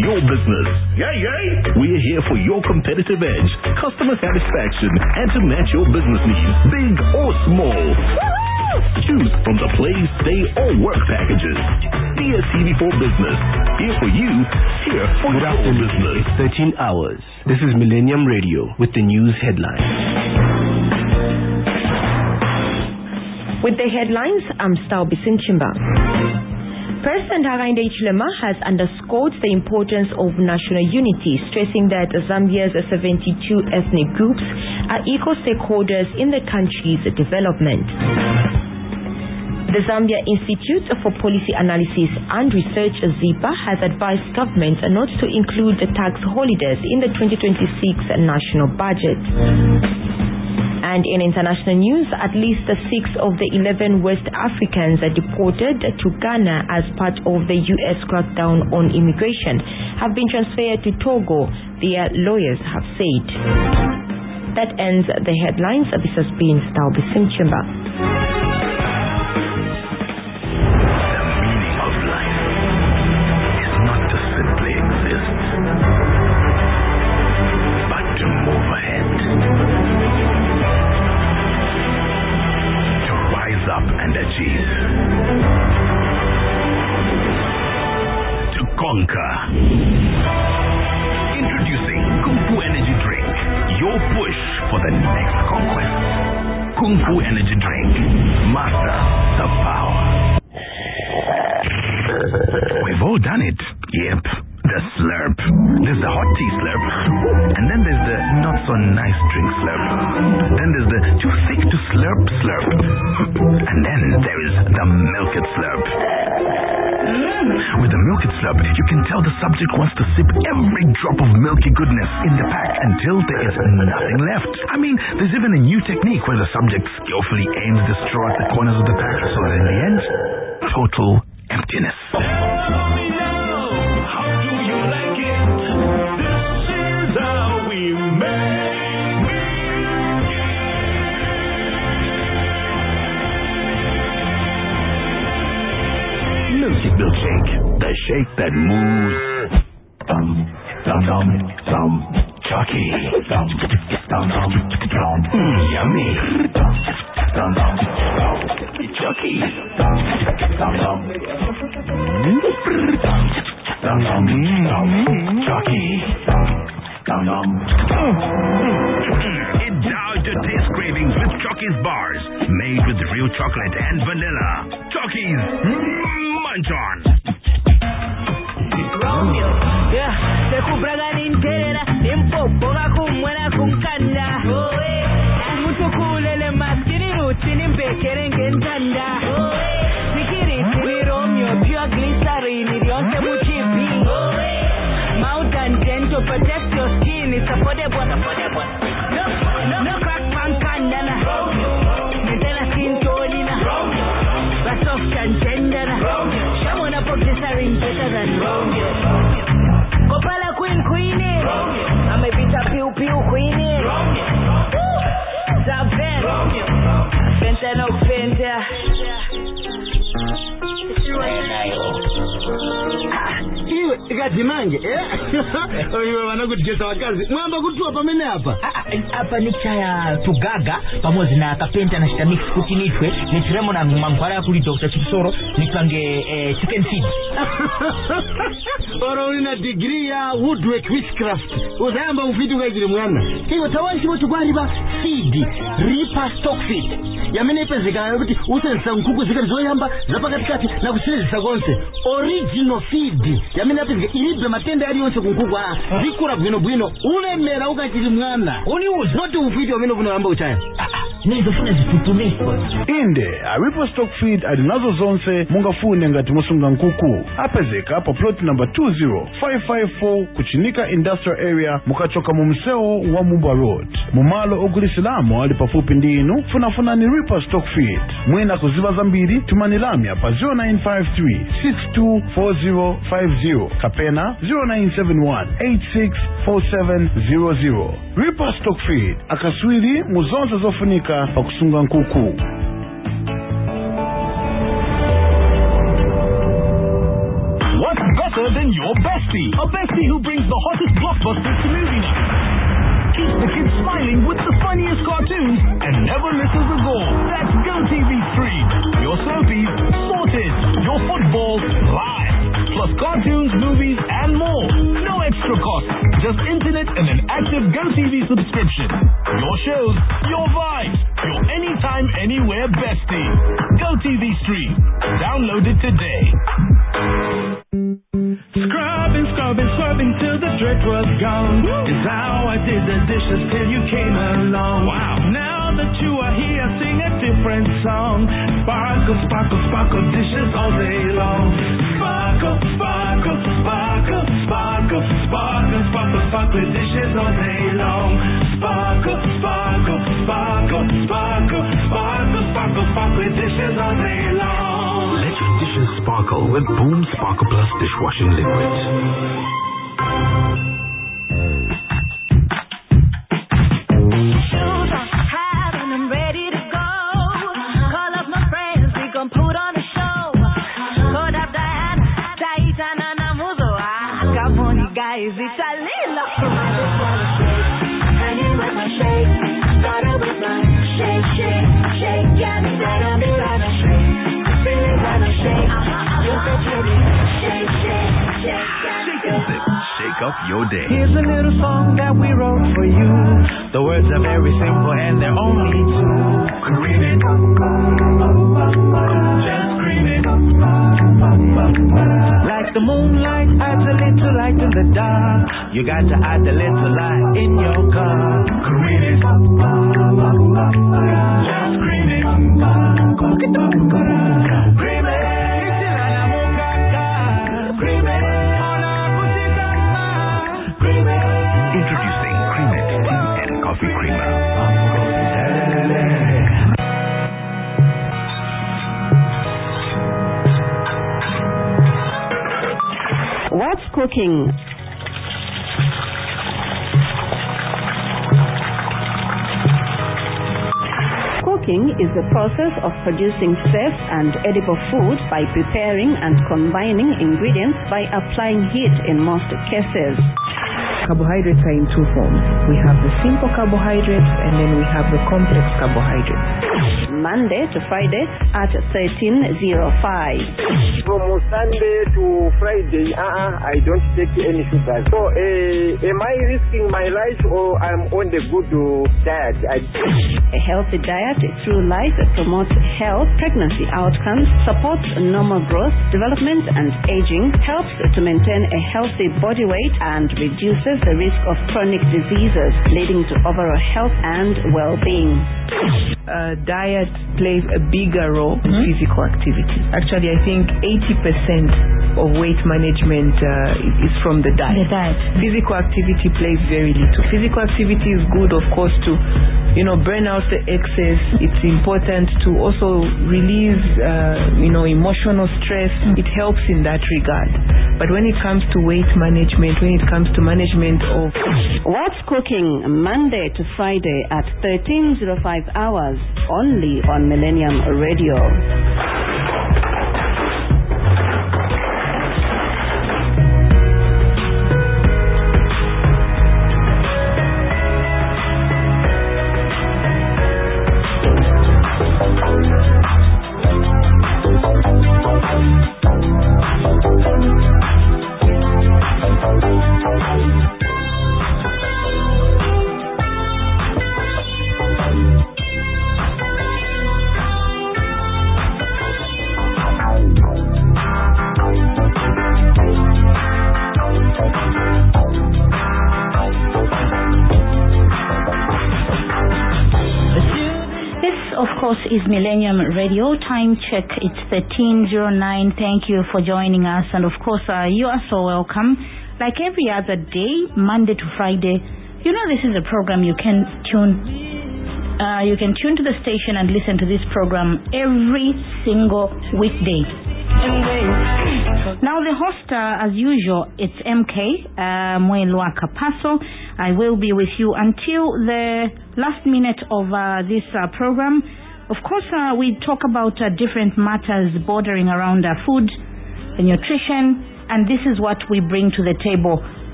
your business. Yay! We're here for your competitive edge, customer satisfaction, and to match your business needs, big or small. Choose from the play, stay, or work packages. DSTV for Business. Here for you, here for your business. It's 13 hours. This is Millennium Radio with the news headlines. With the headlines, I'm Stalby Sinchimba. President Hakainde Hichilema has underscored the importance of national unity, stressing that Zambia's 72 ethnic groups are equal stakeholders in the country's development. The Zambia Institute for Policy Analysis and Research, ZIPA, has advised government not to include the tax holidays in the 2026 national budget. And in international news, at least 6 of the 11 West Africans deported to Ghana as part of the U.S. crackdown on immigration have been transferred to Togo, their lawyers have said. That ends the headlines. This has been Stalby Sinchimba. Conquer. Introducing Kung Fu Energy Drink, your push for the next conquest. Kung Fu Energy Drink, master the power. We've all done it. Yep, the slurp. There's the hot tea slurp, and then there's the not so nice drink slurp. Then there's the too thick to slurp slurp, and then there is the milk it slurp. With the Milk It Slurp, you can tell the subject wants to sip every drop of milky goodness in the pack until there is nothing left. I mean, there's even a new technique where the subject skillfully aims the straw at the corners of the pack, so that in the end, total emptiness. How do you like it? This is how we make Milkshake, the shake that moves. Chucky. Yummy. Chucky. Indulge your taste cravings with Chucky's bars, made with real chocolate and vanilla. Chucky's Munch on. Romeo, yeah, te kubraga nintera, impopo kumwena kumkanda. Mutu kulele maskini rutini mbekere ngentanda. Sikiri tiri Romeo, pure glycerine, rionte muchipi. Mountain Dental, protect your skin, it's affordable. No crack pankandana. Nintela sintolina. Basoft and tendana. Shamona pop glycerine better than Romeo. Kopala queenie. I'm a bit of pew queenie. Zaven. Fenta no fenta. Ikadzimange oyo wanakutijesa wakazi mwamba kutua pamene hapa ni chaya tugaga pamoja na kapenta na shitamix kuti nitwe nitiremo na mangwara ya kuli Dr. Chipsoro nitwange chicken feed. Oro una degree ya woodwork witchcraft uzayamba ufiti ukazili mwana hiyo tawanshi motu kwa riba feed ripa stock feed yamene ipezeka kuti usensa nkuku zikari zoyamba zapa katikati na kusirezisa konse original feed yamene ipezeka ilibe matende yali yonse kunkuku zikura bwino ulemera ukachili mwana uniuza noti ufiti wamene vuno yamba uchaya nizofuna zifutuniswa inde a ripa stock feed adinazo zonse mungafune ngati musunga nkuku apezeka pa plot number 20554 kuchinika industrial area mukachoka mu mseo wa Mumba Road mumalo ogulisilamo ali pafupi ndi inu funafuna ni ripa stock feed mwina kuziva zambiri tumanilamya pa 0953-624050 kapena 0971-864700 ripa stock feed akaswiri muzonse zofunika pa kusunga nkuku. What's better than your bestie? Bestie, a bestie who brings the hottest blockbusters to movie night. Keeps the kids smiling with the funniest cartoons and never misses a goal. That's GoTV3. Your soapies sorted. Your football live. Plus cartoons, movies, and more. No extra cost. Just internet and an active GoTV subscription. Your shows, your vibes. Your anytime, anywhere bestie. GoTV Stream. Download it today. Scrubbing till the dirt was gone. Is how I did the dishes till you came along. Wow. Now that you are here, I sing a different song. Sparkle, sparkle, sparkle dishes all day long. Sparkle, sparkle, sparkle, sparkle, sparkle, sparkle, sparkle dishes all day long. Sparkle, sparkle, sparkle, sparkle, sparkle, sparkle, sparkle dishes all day long. Let your dishes sparkle with Boom Sparkle Plus dishwashing liquid. Shoes on, hat on, I'm ready to go. Call up my friends, we gon' put on a show. Code up Diana, Taitana Namuzo. Come on, you guys, it's a little. Hanging with my shake, started with my shake, shake, shake. Yeah, me that I'm in a shake. Feeling when I shake, you're so pretty. Shake, shake, shake. Shake up your day. Here's a little song that we wrote for you. The words are very simple and they're only two. Cream it, just cream it. Like the moonlight adds a little light in the dark. You got to add a little light in your car. Cream it, just cream it. Cream it. Introducing Creamex Tea and Coffee Creamer. What's cooking? Cooking is the process of producing safe and edible food by preparing and combining ingredients by applying heat in most cases. Carbohydrates are in two forms. We have the simple carbohydrates and then we have the complex carbohydrates. Monday to Friday at 13:05. From Sunday to Friday, I don't take any sugar. So, am I risking my life or I'm on the good diet? A healthy diet through life promotes health, pregnancy outcomes, supports normal growth, development and aging, helps to maintain a healthy body weight and reduces the risk of chronic diseases, leading to overall health and well-being. Diet plays a bigger role in physical activity. Actually, I think 80% of weight management is from the diet. Physical activity plays very little. Physical activity is good, of course, to burn out the excess. It's important to also release emotional stress. It helps in that regard. But when it comes to weight management, when it comes to management of What's Cooking, Monday to Friday at 13:05 hours, only on Millennium Radio. Is Millennium Radio. Time check, it's 13:09. Thank you for joining us, and of course you are so welcome. Like every other day, Monday to Friday, this is a program you can tune to the station and listen to this program every single weekday. Now the host, as usual, it's MK Mwelwa Kapaso. I will be with you until the last minute of this program. Of course, we talk about different matters bordering around food, nutrition, and this is what we bring to the table.